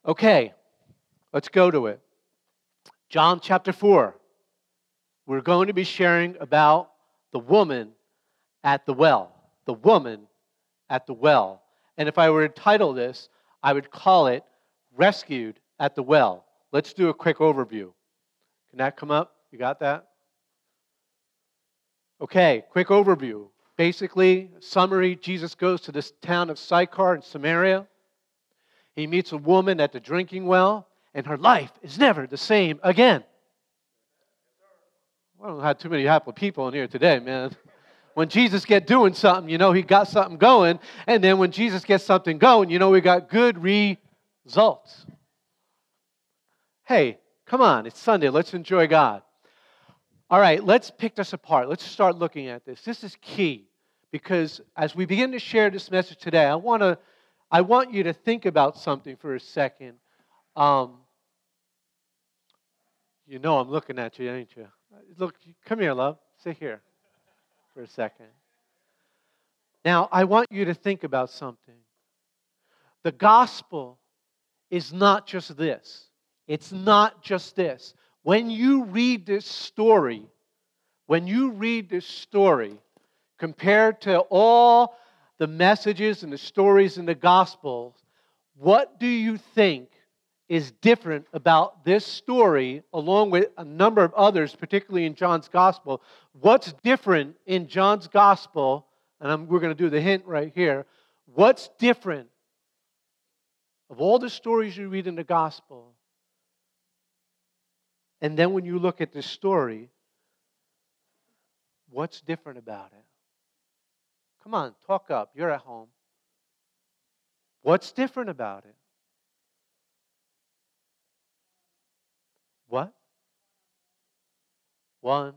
Okay, let's go to it. John chapter 4. We're going to be sharing about the woman at the well. The woman at the well. And if I were to title this, I would call it Rescued at the Well. Let's do a quick overview. Can that come up? You got that? Okay, quick overview. Basically, summary, Jesus goes to this town of Sychar in Samaria. He meets a woman at the drinking well, and her life is never the same again. I don't have too many happy people in here today, man. When Jesus gets doing something, you know he got something going. And then when Jesus gets something going, you know we got good results. Hey, come on, it's Sunday. Let's enjoy God. All right, let's pick this apart. Let's start looking at this. This is key because as we begin to share this message today, I want you to think about something for a second. You know I'm looking at you, ain't you? Look, come here, love. Sit here for a second. Now, I want you to think about something. The gospel is not just this. It's not just this. When you read this story, compared to all the messages and the stories in the Gospels, what do you think is different about this story, along with a number of others, particularly in John's Gospel? What's different in John's Gospel, and we're going to do the hint right here, what's different of all the stories you read in the Gospel? And then when you look at this story, what's different about it? Come on, talk up. You're at home. What's different about it? What? One-on-one.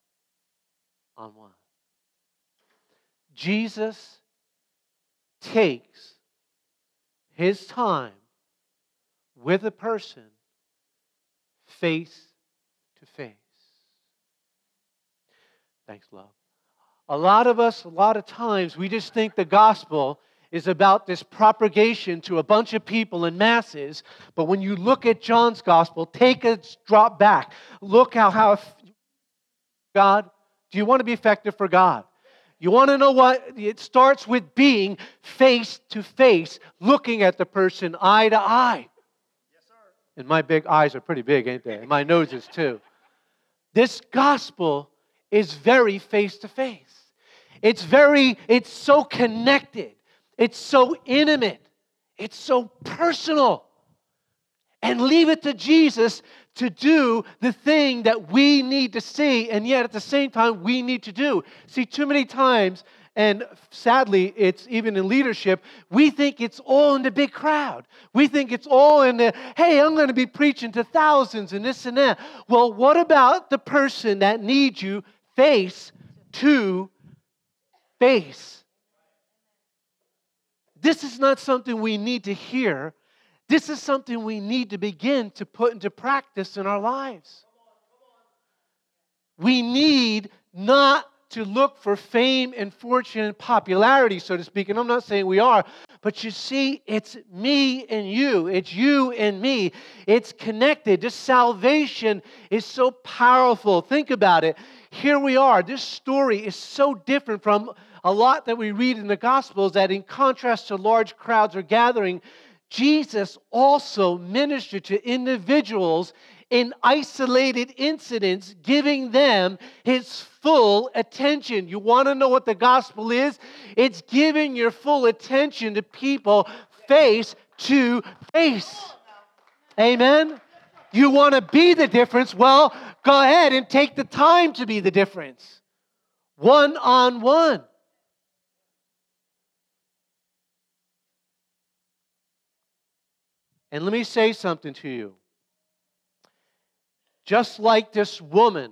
Jesus takes his time with a person face to face. Thanks, love. A lot of times, we just think the gospel is about this propagation to a bunch of people in masses. But when you look at John's gospel, take a drop back. Look how God, do you want to be effective for God? You want to know what? It starts with being face to face, looking at the person eye to eye. Yes, sir. And my big eyes are pretty big, ain't they? And my nose is too. This gospel is very face to face. It's so connected. It's so intimate. It's so personal. And leave it to Jesus to do the thing that we need to see, and yet at the same time we need to do. See, too many times, and sadly it's even in leadership, we think it's all in the big crowd. We think it's all in the, hey, I'm going to be preaching to thousands and this and that. Well, what about the person that needs you face to face? This is not something we need to hear. This is something we need to begin to put into practice in our lives. We need not to look for fame and fortune and popularity, so to speak, and I'm not saying we are, but you see, it's me and you. It's you and me. It's connected. This salvation is so powerful. Think about it. Here we are. This story is so different from a lot that we read in the Gospels, that in contrast to large crowds or gathering, Jesus also ministered to individuals in isolated incidents, giving them his full attention. You want to know what the gospel is? It's giving your full attention to people face to face. Amen? You want to be the difference? Well, go ahead and take the time to be the difference. One-on-one. And let me say something to you. Just like this woman,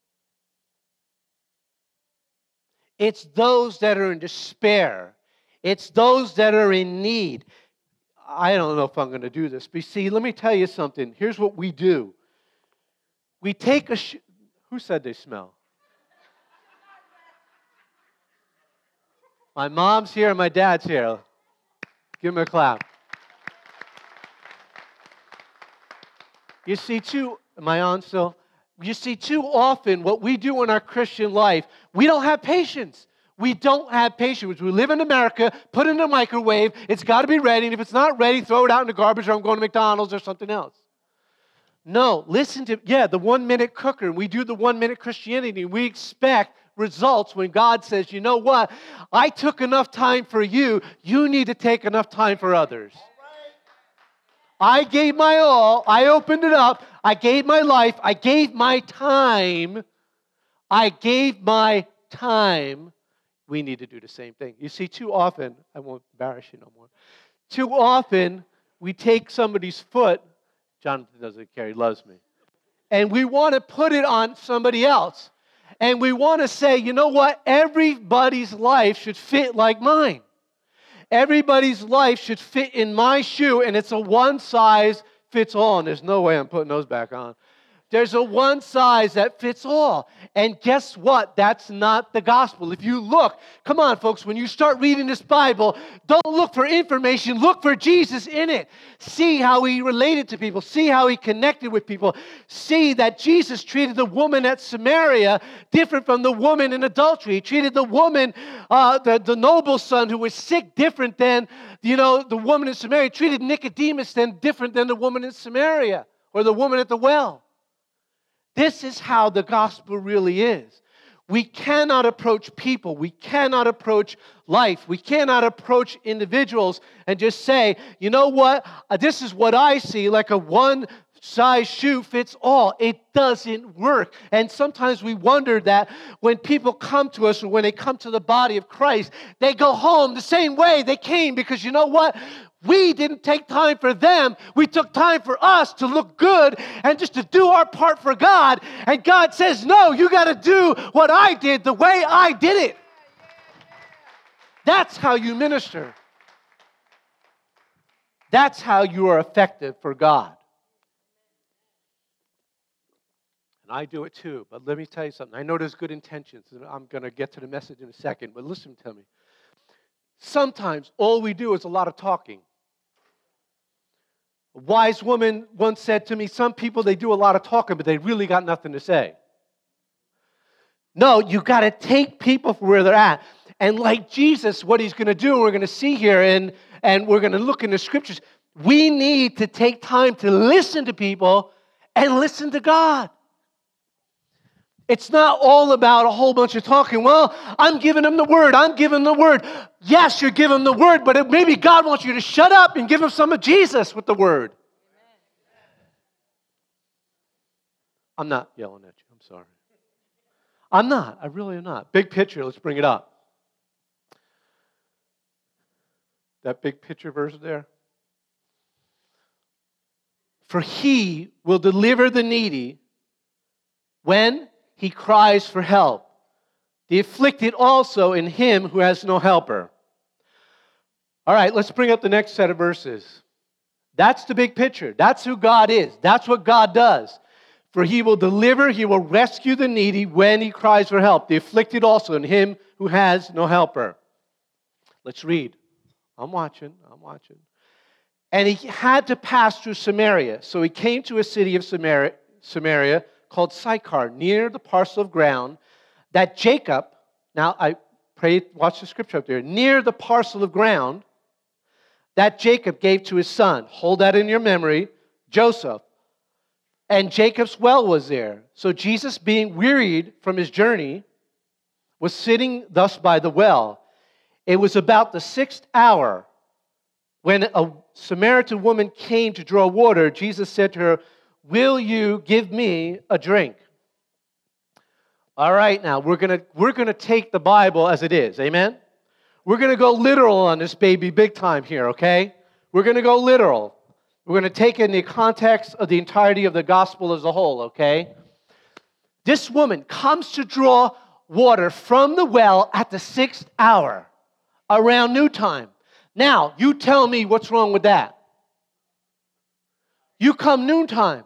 it's those that are in despair. It's those that are in need. I don't know if I'm going to do this, but see, let me tell you something. Here's what we do. We take a... Who said they smell? My mom's here and my dad's here. Give them a clap. You see, am I on still? You see, too often what we do in our Christian life, we don't have patience. We don't have patience. We live in America, put it in a microwave, it's got to be ready, and if it's not ready, throw it out in the garbage, or I'm going to McDonald's or something else. No, listen to, the 1-minute cooker. We do the 1-minute Christianity. We expect results when God says, you know what? I took enough time for you. You need to take enough time for others. I gave my all. I opened it up. I gave my life. I gave my time. I gave my time. We need to do the same thing. You see, too often, I won't embarrass you no more. Too often, we take somebody's foot. Jonathan doesn't care. He loves me. And we want to put it on somebody else. And we want to say, you know what? Everybody's life should fit like mine. Everybody's life should fit in my shoe, and it's a one-size-fits-all. And there's no way I'm putting those back on. There's a one size that fits all. And guess what? That's not the gospel. If you look, come on, folks, when you start reading this Bible, don't look for information. Look for Jesus in it. See how he related to people. See how he connected with people. See that Jesus treated the woman at Samaria different from the woman in adultery. He treated the woman, the noble son who was sick, different than, the woman in Samaria. He treated Nicodemus different than the woman in Samaria or the woman at the well. This is how the gospel really is. We cannot approach people. We cannot approach life. We cannot approach individuals and just say, you know what? This is what I see, like a one-size shoe fits all. It doesn't work. And sometimes we wonder that when people come to us or when they come to the body of Christ, they go home the same way they came because you know what? We didn't take time for them. We took time for us to look good and just to do our part for God. And God says, no, you got to do what I did the way I did it. That's how you minister. That's how you are effective for God. And I do it too. But let me tell you something. I know there's good intentions. I'm going to get to the message in a second. But listen to me. Sometimes all we do is a lot of talking. A wise woman once said to me, some people, they do a lot of talking, but they really got nothing to say. No, you got to take people for where they're at. And like Jesus, what he's going to do, we're going to see here, and we're going to look in the scriptures, we need to take time to listen to people and listen to God. It's not all about a whole bunch of talking. Well, I'm giving them the word. I'm giving them the word. Yes, you're giving them the word, but maybe God wants you to shut up and give them some of Jesus with the word. I'm not yelling at you. I'm sorry. I'm not. I really am not. Big picture. Let's bring it up. That big picture verse there. For he will deliver the needy when he cries for help. The afflicted also in him who has no helper. All right, let's bring up the next set of verses. That's the big picture. That's who God is. That's what God does. For he will deliver, he will rescue the needy when he cries for help. The afflicted also in him who has no helper. Let's read. I'm watching. And he had to pass through Samaria. So he came to a city of Samaria called Sychar, near the parcel of ground that Jacob, now I pray, watch the scripture up there, near the parcel of ground that Jacob gave to his son. Hold that in your memory, Joseph. And Jacob's well was there. So Jesus, being wearied from his journey, was sitting thus by the well. It was about the 6th hour when a Samaritan woman came to draw water. Jesus said to her, will you give me a drink? All right, now we're gonna take the Bible as it is. Amen? We're going to go literal on this baby big time here, okay? We're going to go literal. We're going to take it in the context of the entirety of the gospel as a whole, okay? This woman comes to draw water from the well at the 6th hour, around noontime. Now, you tell me what's wrong with that. You come noontime.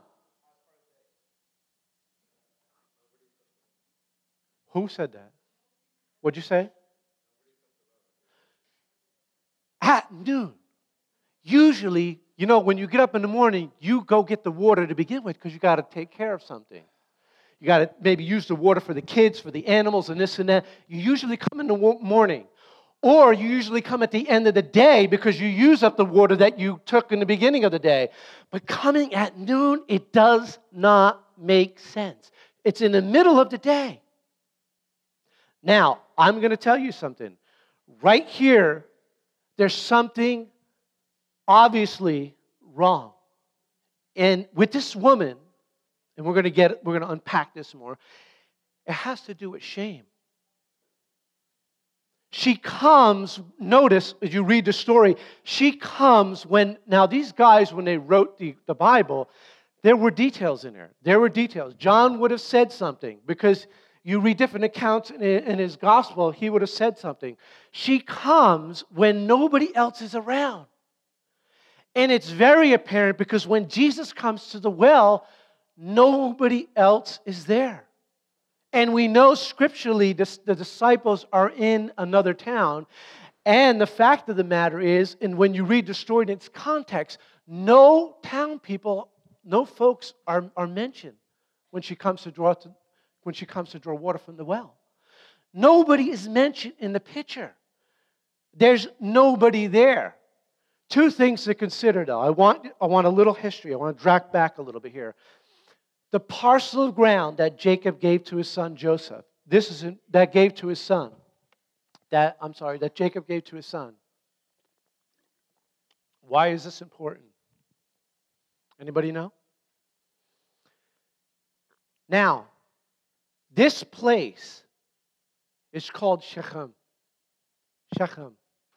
Who said that? What'd you say? At noon. Usually, You know, when you get up in the morning, you go get the water to begin with because you got to take care of something. You got to maybe use the water for the kids, for the animals, and this and that. You usually come in the morning. Or you usually come at the end of the day because you use up the water that you took in the beginning of the day. But coming at noon, it does not make sense. It's in the middle of the day. Now, I'm going to tell you something. Right here, there's something obviously wrong. And with this woman, and we're going to unpack this more, it has to do with shame. She comes, notice as you read the story, she comes when, now these guys, when they wrote the Bible, there were details in there. There were details. John would have said something because you read different accounts in his gospel, he would have said something. She comes when nobody else is around. And it's very apparent because when Jesus comes to the well, nobody else is there. And we know scripturally the disciples are in another town. And the fact of the matter is, and when you read the story in its context, no town people, no folks are mentioned when she comes to draw water from the well. Nobody is mentioned in the picture. There's nobody there. Two things to consider, though. I want a little history. I want to drag back a little bit here. The parcel of ground that Jacob gave to his son Joseph, that Jacob gave to his son. Why is this important? Anybody know? Now, this place is called Shechem. Shechem.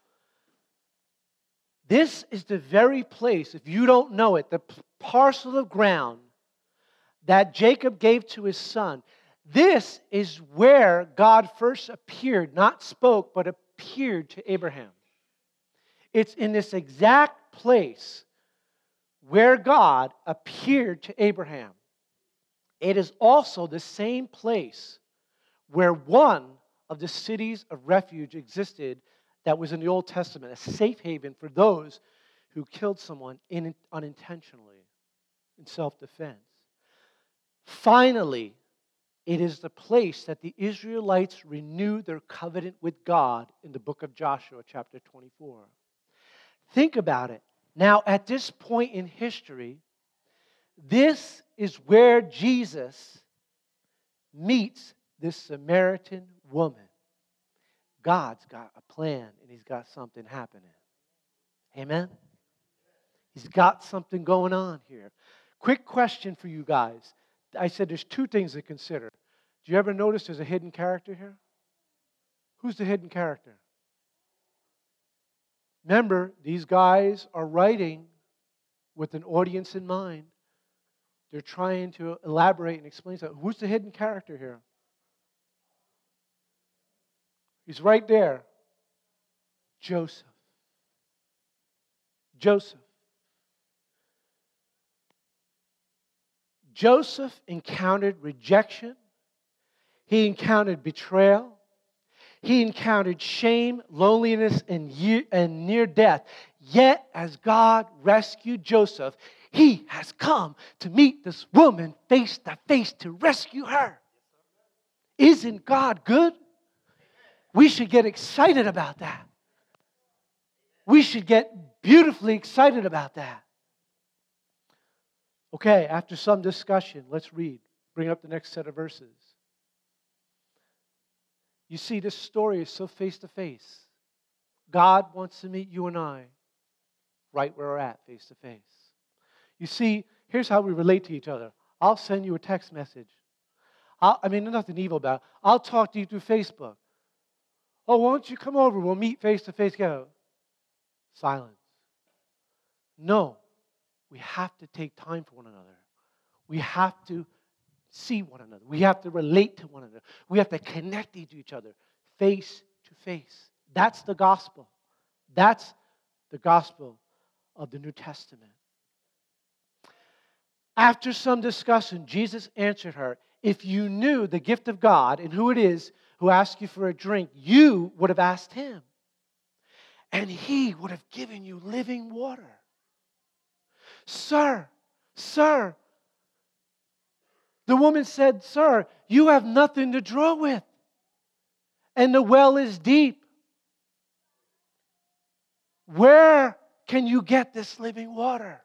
This is the very place, if you don't know it, the parcel of ground that Jacob gave to his son. This is where God first appeared, not spoke, but appeared to Abraham. It's in this exact place where God appeared to Abraham. It is also the same place where one of the cities of refuge existed that was in the Old Testament, a safe haven for those who killed someone unintentionally in self-defense. Finally, it is the place that the Israelites renewed their covenant with God in the book of Joshua, chapter 24. Think about it. Now, at this point in history, this is where Jesus meets this Samaritan woman. God's got a plan and He's got something happening. Amen? He's got something going on here. Quick question for you guys. I said there's two things to consider. Do you ever notice there's a hidden character here? Who's the hidden character? Remember, these guys are writing with an audience in mind. They're trying to elaborate and explain something. Who's the hidden character here? He's right there. Joseph. Joseph. Joseph encountered rejection. He encountered betrayal. He encountered shame, loneliness, and near death. Yet, as God rescued Joseph, He has come to meet this woman face to face to rescue her. Isn't God good? We should get excited about that. We should get beautifully excited about that. Okay, after some discussion, let's read. Bring up the next set of verses. You see, this story is so face to face. God wants to meet you and I right where we're at, face to face. You see, here's how we relate to each other. I'll send you a text message. There's nothing evil about it. I'll talk to you through Facebook. Oh, why don't you come over? We'll meet face to face. Go. Silence. No. We have to take time for one another. We have to see one another. We have to relate to one another. We have to connect to each other face to face. That's the gospel. That's the gospel of the New Testament. After some discussion, Jesus answered her, "If you knew the gift of God and who it is who asks you for a drink, you would have asked Him, and He would have given you living water." Sir, sir. The woman said, Sir, you have nothing to draw with, and the well is deep. Where can you get this living water?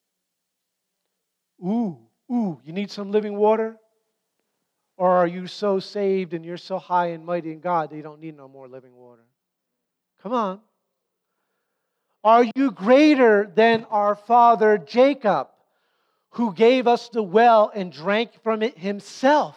Ooh, you need some living water? Or are you so saved and you're so high and mighty in God that you don't need no more living water? Come on. Are you greater than our father Jacob, who gave us the well and drank from it himself,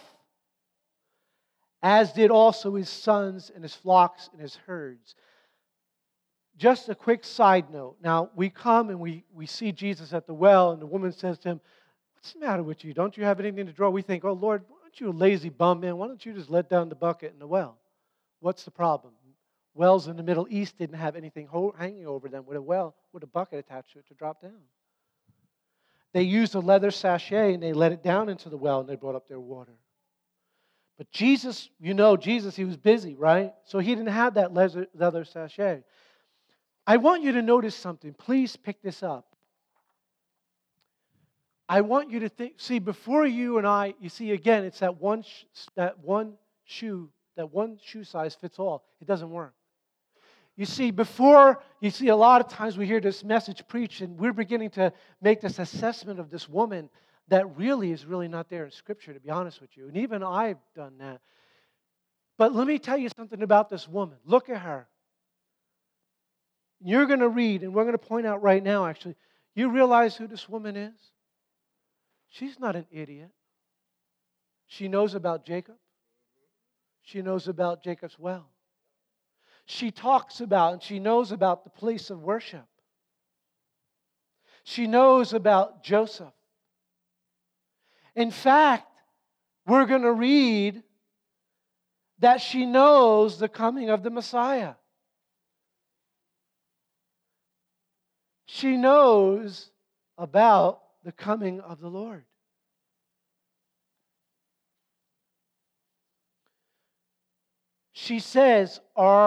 as did also his sons and his flocks and his herds? Just a quick side note. Now, we come and we see Jesus at the well, and the woman says to him, What's the matter with you? Don't you have anything to draw? We think, Oh, Lord, aren't you a lazy bum, man? Why don't you just let down the bucket in the well? What's the problem? Wells in the Middle East didn't have anything hanging over them with a bucket attached to it to drop down. They used a leather sachet and they let it down into the well and they brought up their water. But Jesus, Jesus, he was busy, right? So he didn't have that leather sachet. I want you to notice something. Please pick this up. I want you to see, before you and I, you see, again, it's that one shoe size fits all. It doesn't work. You see, a lot of times we hear this message preached and we're beginning to make this assessment of this woman that really is not there in Scripture, to be honest with you. And even I've done that. But let me tell you something about this woman. Look at her. You're going to read, and we're going to point out right now, actually, you realize who this woman is? She's not an idiot. She knows about Jacob. She knows about Jacob's well. She talks about and she knows about the place of worship. She knows about Joseph. In fact, we're going to read that she knows the coming of the Messiah. She knows about the coming of the Lord. She says,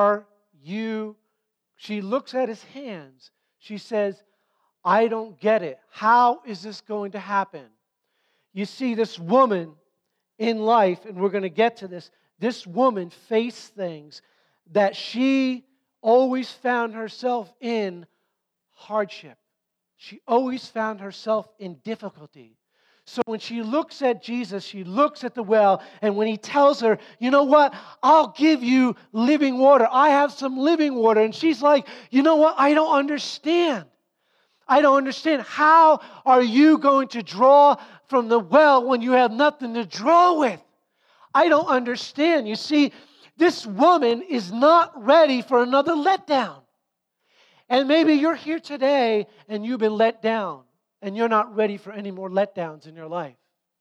she looks at his hands. She says, I don't get it. How is this going to happen? You see, this woman in life, and we're going to get to this woman faced things that she always found herself in hardship. She always found herself in difficulty. So when she looks at Jesus, she looks at the well, and when he tells her, you know what, I'll give you living water. I have some living water. And she's like, you know what, I don't understand. I don't understand. How are you going to draw from the well when you have nothing to draw with? I don't understand. You see, this woman is not ready for another letdown. And maybe you're here today and you've been let down and you're not ready for any more letdowns in your life.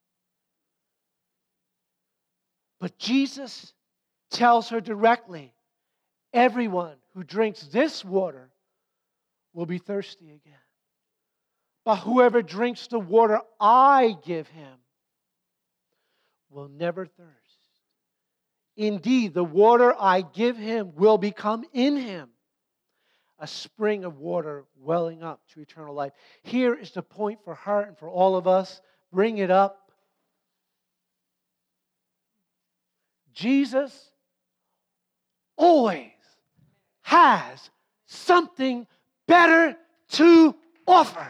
But Jesus tells her directly, everyone who drinks this water will be thirsty again. But whoever drinks the water I give him will never thirst. Indeed, the water I give him will become in him a spring of water welling up to eternal life. Here is the point for her and for all of us. Bring it up. Jesus always has something better to offer.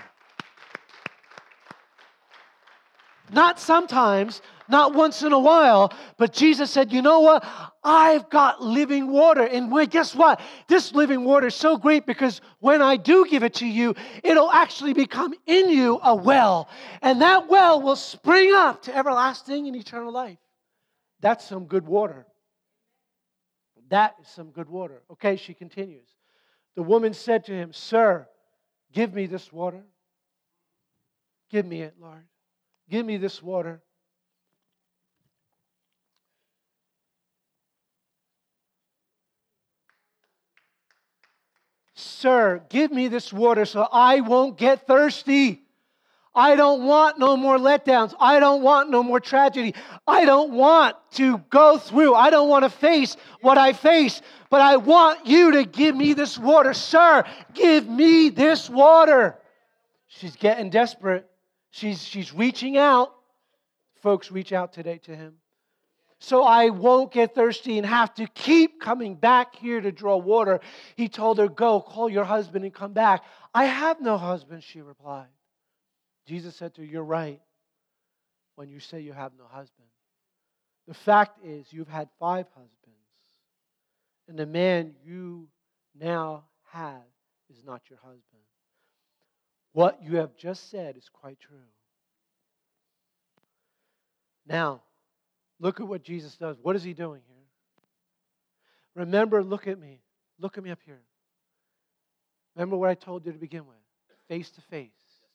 Not sometimes, not once in a while, but Jesus said, you know what? I've got living water. And guess what? This living water is so great because when I do give it to you, it'll actually become in you a well. And that well will spring up to everlasting and eternal life. That's some good water. That is some good water. Okay, she continues. The woman said to him, Sir, give me this water. Give me it, Lord. Give me this water. Sir, give me this water so I won't get thirsty. I don't want no more letdowns. I don't want no more tragedy. I don't want to go through. I don't want to face what I face. But I want you to give me this water. Sir, give me this water. She's getting desperate. She's reaching out. Folks, reach out today to him. So I won't get thirsty and have to keep coming back here to draw water. He told her, go, call your husband and come back. I have no husband, she replied. Jesus said to her, you're right when you say you have no husband. The fact is, you've had 5 husbands, and the man you now have is not your husband. What you have just said is quite true. Now, look at what Jesus does. What is he doing here? Remember, look at me. Look at me up here. Remember what I told you to begin with. Face to face.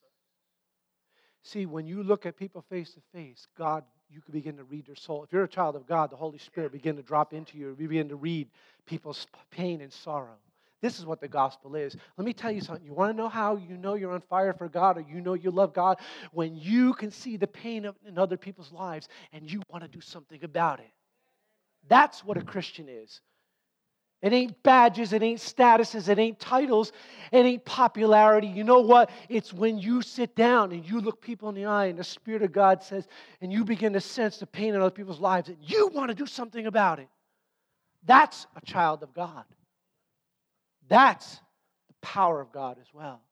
See, when you look at people face to face, God, you can begin to read their soul. If you're a child of God, the Holy Spirit begin to drop into you. You begin to read people's pain and sorrow. This is what the gospel is. Let me tell you something. You want to know how you know you're on fire for God, or you know you love God? When you can see the pain in other people's lives and you want to do something about it. That's what a Christian is. It ain't badges, it ain't statuses, it ain't titles, it ain't popularity. You know what? It's when you sit down and you look people in the eye and the Spirit of God says, and you begin to sense the pain in other people's lives and you want to do something about it. That's a child of God. That's the power of God as well.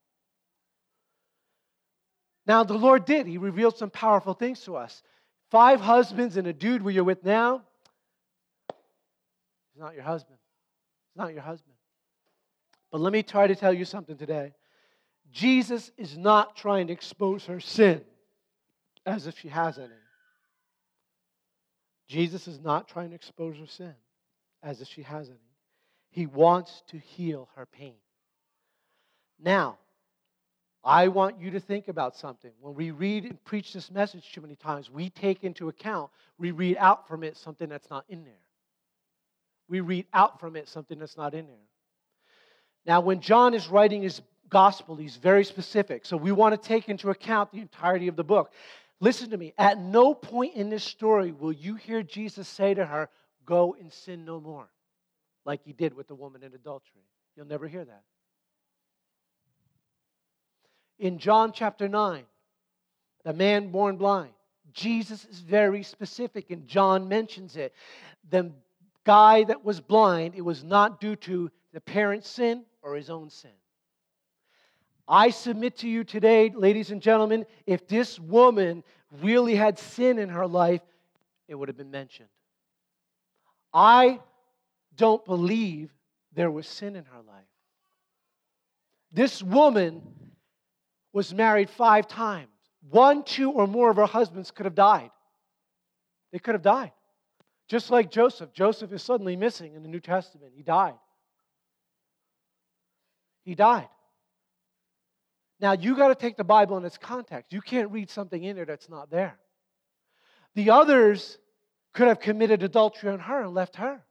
Now, the Lord did. He revealed some powerful things to us. 5 husbands and a dude where you're with now, he's not your husband. He's not your husband. But let me try to tell you something today. Jesus is not trying to expose her sin as if she has any. Jesus is not trying to expose her sin as if she has any. He wants to heal her pain. Now, I want you to think about something. When we read and preach this message too many times, we take into account, we read out from it something that's not in there. We read out from it something that's not in there. Now, when John is writing his gospel, he's very specific. So we want to take into account the entirety of the book. Listen to me. At no point in this story will you hear Jesus say to her, go and sin no more, like he did with the woman in adultery. You'll never hear that. In John chapter 9, the man born blind, Jesus is very specific, and John mentions it. The guy that was blind, it was not due to the parent's sin or his own sin. I submit to you today, ladies and gentlemen, if this woman really had sin in her life, it would have been mentioned. I don't believe there was sin in her life. This woman was married 5 times. 1, 2, or more of her husbands could have died. They could have died. Just like Joseph. Joseph is suddenly missing in the New Testament. He died. He died. Now, you got to take the Bible in its context. You can't read something in there that's not there. The others could have committed adultery on her and left her.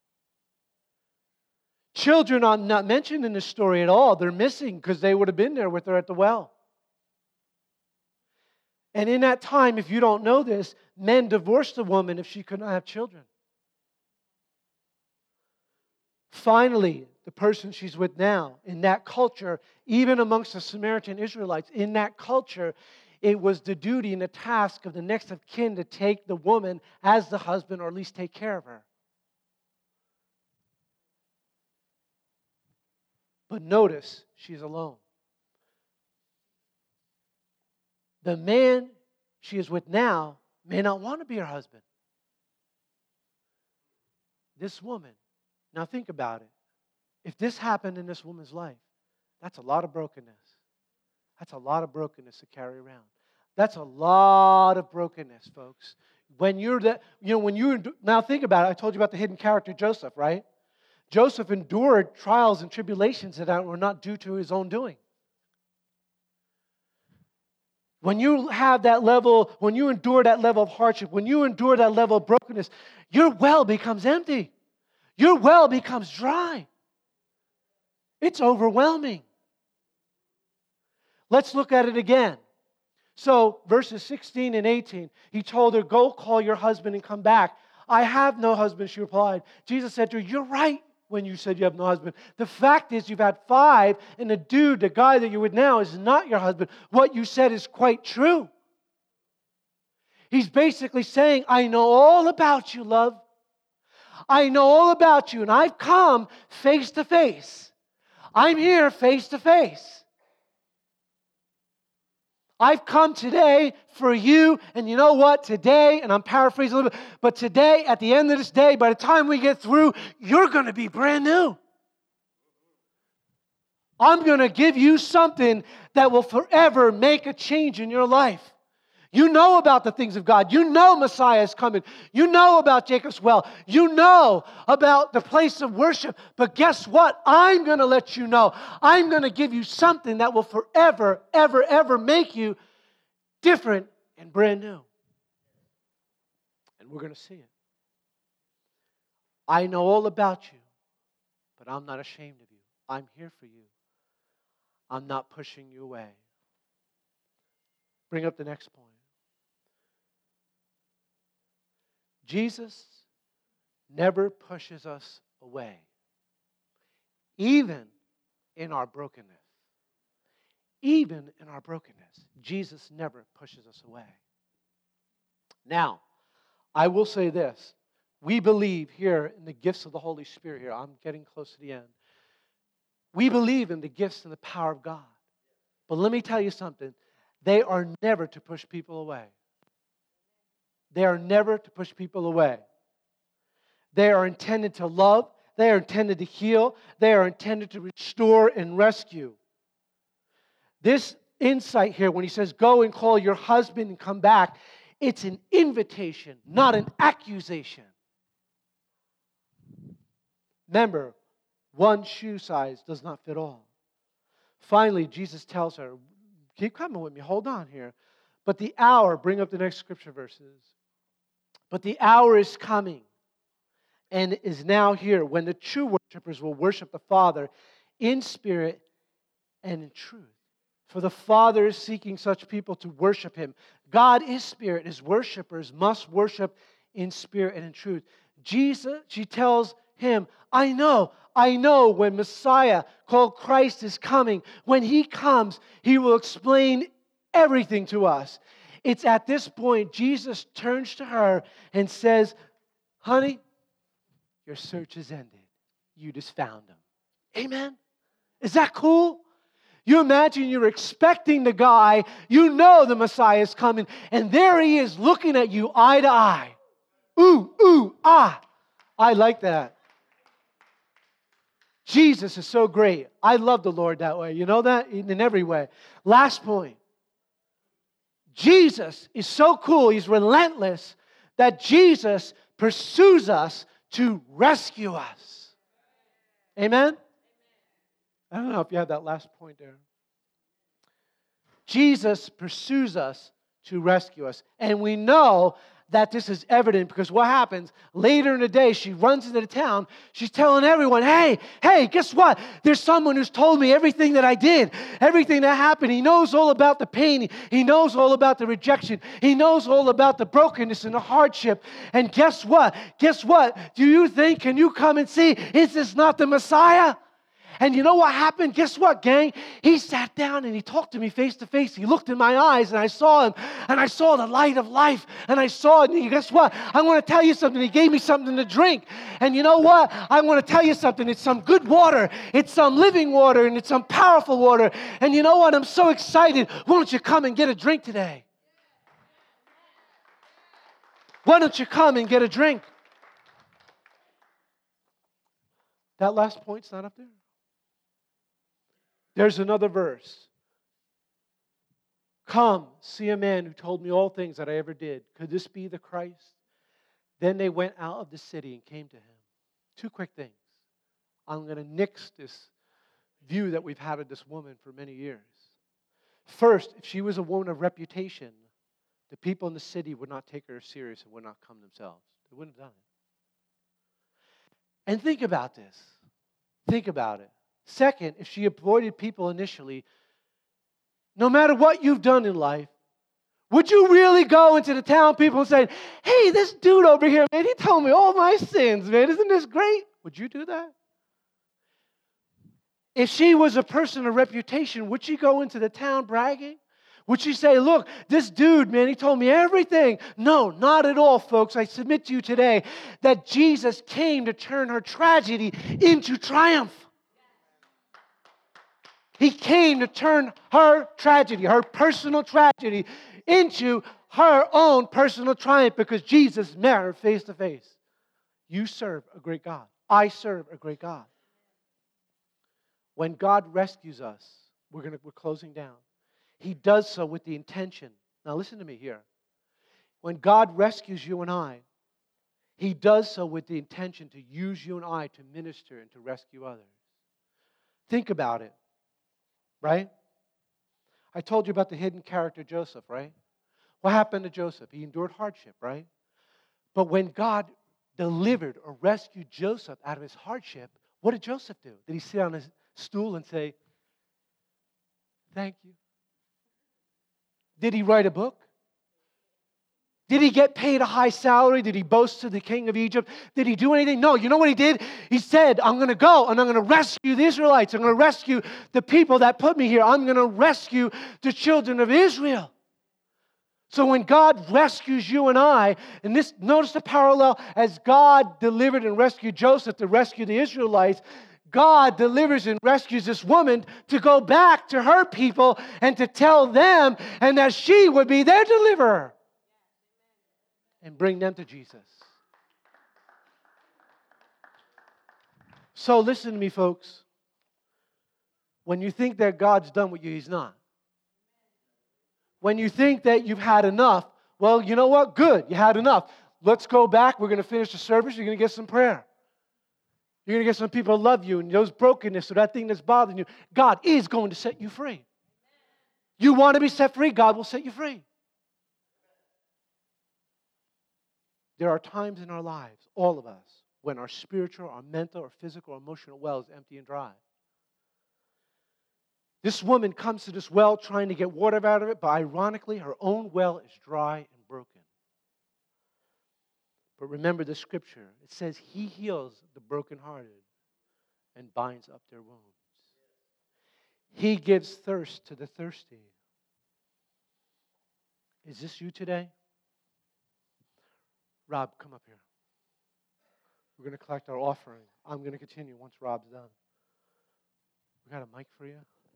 Children are not mentioned in this story at all. They're missing because they would have been there with her at the well. And in that time, if you don't know this, men divorced a woman if she could not have children. Finally, the person she's with now, in that culture, even amongst the Samaritan Israelites, in that culture, it was the duty and the task of the next of kin to take the woman as the husband, or at least take care of her. But notice, she's alone. The man she is with now may not want to be her husband. This woman, now think about it. If this happened in this woman's life, that's a lot of brokenness. That's a lot of brokenness to carry around. That's a lot of brokenness, folks. When you're that, now think about it. I told you about the hidden character Joseph, right? Joseph endured trials and tribulations that were not due to his own doing. When you have that level, when you endure that level of hardship, when you endure that level of brokenness, your well becomes empty. Your well becomes dry. It's overwhelming. Let's look at it again. So, verses 16 and 18, he told her, go call your husband and come back. I have no husband, she replied. Jesus said to her, you're right when you said you have no husband. The fact is you've had 5, and the guy that you're with now, is not your husband. What you said is quite true. He's basically saying, I know all about you, love. I know all about you, and I've come face to face. I'm here face to face. I've come today for you, and you know what? Today, and I'm paraphrasing a little bit, but today, at the end of this day, by the time we get through, you're going to be brand new. I'm going to give you something that will forever make a change in your life. You know about the things of God. You know Messiah is coming. You know about Jacob's well. You know about the place of worship. But guess what? I'm going to let you know. I'm going to give you something that will forever, ever, ever make you different and brand new. And we're going to see it. I know all about you, but I'm not ashamed of you. I'm here for you. I'm not pushing you away. Bring up the next point. Jesus never pushes us away, even in our brokenness. Even in our brokenness, Jesus never pushes us away. Now, I will say this. We believe here in the gifts of the Holy Spirit here. I'm getting close to the end. We believe in the gifts and the power of God. But let me tell you something. They are never to push people away. They are never to push people away. They are intended to love. They are intended to heal. They are intended to restore and rescue. This insight here, when he says, go and call your husband and come back, it's an invitation, not an accusation. Remember, one shoe size does not fit all. Finally, Jesus tells her, keep coming with me, hold on here. But the hour, bring up the next scripture verses. But the hour is coming and is now here when the true worshipers will worship the Father in spirit and in truth. For the Father is seeking such people to worship Him. God is spirit. His worshipers must worship in spirit and in truth. She tells him, I know when Messiah called Christ is coming. When He comes, He will explain everything to us. It's at this point Jesus turns to her and says, honey, your search is ended. You just found Him. Amen? Is that cool? You imagine you're expecting the guy, you know the Messiah is coming, and there He is looking at you eye to eye. Ooh, ooh, ah. I like that. Jesus is so great. I love the Lord that way. You know that? In every way. Last point. Jesus is so cool. He's relentless that Jesus pursues us to rescue us. Amen? I don't know if you have that last point there. Jesus pursues us to rescue us. And we know that this is evident because what happens later in the day, she runs into the town. She's telling everyone, hey, guess what? There's someone who's told me everything that I did, everything that happened. He knows all about the pain. He knows all about the rejection. He knows all about the brokenness and the hardship. And guess what? Do you think, can you come and see, is this not the Messiah? And you know what happened? Guess what, gang? He sat down and he talked to me face to face. He looked in my eyes and I saw him and I saw the light of life and I saw it. And guess what? I want to tell you something. He gave me something to drink. And you know what? I want to tell you something. It's some good water. It's some living water and it's some powerful water. And you know what? I'm so excited. Why don't you come and get a drink today? Why don't you come and get a drink? That last point's not up there. There's another verse. Come, see a man who told me all things that I ever did. Could this be the Christ? Then they went out of the city and came to Him. Two quick things. I'm going to nix this view that we've had of this woman for many years. First, if she was a woman of reputation, the people in the city would not take her serious and would not come themselves. They wouldn't have done it. And think about this. Think about it. Second, if she avoided people initially, no matter what you've done in life, would you really go into the town people and say, hey, this dude over here, man, he told me all my sins, man. Isn't this great? Would you do that? If she was a person of reputation, would she go into the town bragging? Would she say, look, this dude, man, he told me everything? No, not at all, folks. I submit to you today that Jesus came to turn her tragedy into triumph. He came to turn her tragedy, her personal tragedy, into her own personal triumph because Jesus met her face to face. You serve a great God. I serve a great God. When God rescues us, we're closing down. He does so with the intention. Now listen to me here. When God rescues you and I, He does so with the intention to use you and I to minister and to rescue others. Think about it, right? I told you about the hidden character Joseph, right? What happened to Joseph? He endured hardship, right? But when God delivered or rescued Joseph out of his hardship, what did Joseph do? Did he sit on his stool and say, thank you? Did he write a book? Did he get paid a high salary? Did he boast to the king of Egypt? Did he do anything? No. You know what he did? He said, I'm going to go and I'm going to rescue the Israelites. I'm going to rescue the people that put me here. I'm going to rescue the children of Israel. So when God rescues you and I, and this, notice the parallel, as God delivered and rescued Joseph to rescue the Israelites, God delivers and rescues this woman to go back to her people and to tell them, and that she would be their deliverer and bring them to Jesus. So listen to me, folks. When you think that God's done with you, He's not. When you think that you've had enough, well, you know what? Good, you had enough. Let's go back. We're going to finish the service. You're going to get some prayer. You're going to get some people who love you and those brokenness or that thing that's bothering you. God is going to set you free. You want to be set free? God will set you free. There are times in our lives, all of us, when our spiritual, our mental, or physical, or emotional well is empty and dry. This woman comes to this well trying to get water out of it, but ironically, her own well is dry and broken. But remember the scripture. It says He heals the brokenhearted and binds up their wounds. He gives thirst to the thirsty. Is this you today? Rob, come up here. We're going to collect our offering. I'm going to continue once Rob's done. We got a mic for you?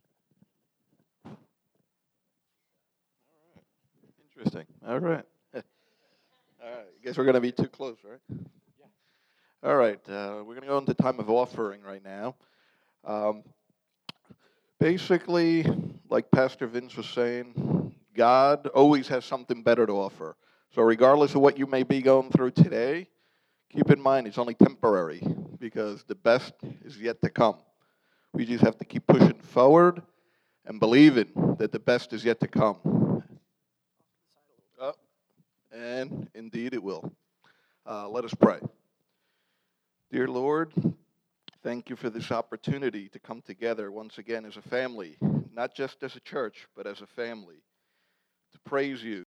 Interesting. All right. All right. I guess we're going to be too close, right? Yeah. All right. We're going to go into time of offering right now. Basically, like Pastor Vince was saying, God always has something better to offer. So regardless of what you may be going through today, keep in mind it's only temporary because the best is yet to come. We just have to keep pushing forward and believing that the best is yet to come. And indeed it will. Let us pray. Dear Lord, thank you for this opportunity to come together once again as a family, not just as a church, but as a family, to praise you.